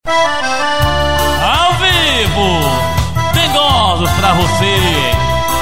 Ao vivo, Dengosos pra você.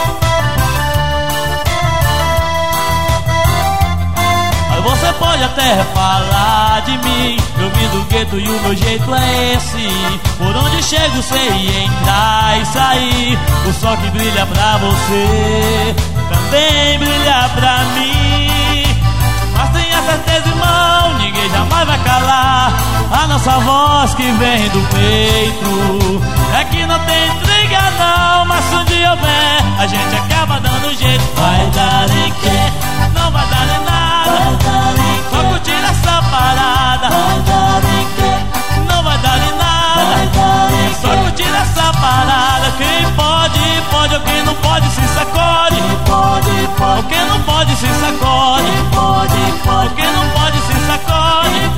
Você pode até falar de mim, eu vim do gueto e o meu jeito é esse. Por onde chego sei entrar e sair. O sol que brilha pra você também brilha pra mim. Mas tenha certeza, irmão, ninguém jamais vai calar a nossa voz que vem do peito. É que não tem intriga não, mas se um dia houver, a gente acaba dando jeito. Vai dar em quê? Não vai dar em nada. Só curtir essa parada. Vai dar em quê? Não vai dar em nada. Só curtir essa parada. Quem pode, pode. O quem não pode se sacode. O quem não pode se sacode. O quem não pode se sacode.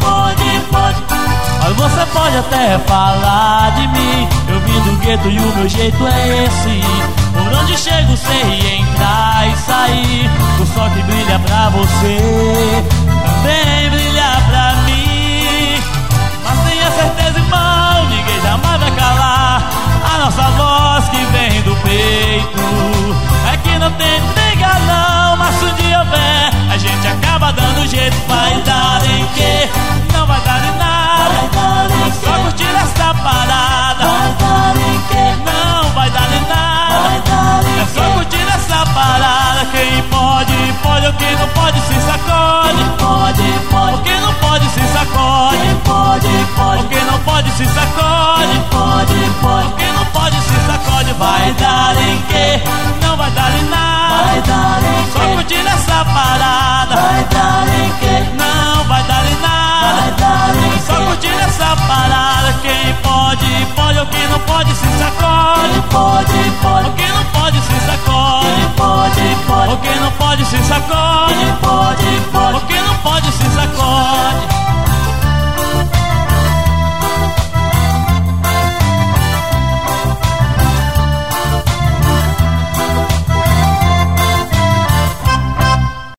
Mas você pode até falar de mim, eu vim do gueto e o meu jeito é esse. Por onde chego sei entrar e sair. O sol que brilha pra você também brilha pra mim. Mas tenha certeza, irmão, ninguém jamais vai calar a nossa voz que vem do peito. É que não tem intriga não, mas se um dia houver, a gente acaba dando jeito. Vai dar em quê? Não vai dar em nada. Só curtir essa parada. Vai dar em quê? Não vai dar em nada. É só curtir essa parada. Quem pode, pode. O quem não pode se sacode. O quem não pode se sacode. O quem não pode se sacode. O quem não pode se sacode. Vai dar em quê? Não vai dar em nada. Só curtir essa parada. Vai dar em quê? Não vai dar em nada. Só curtir essa parada. Quem pode, pode. O quem não pode se sacode. O quem não pode se sacode. O quem não pode se sacode.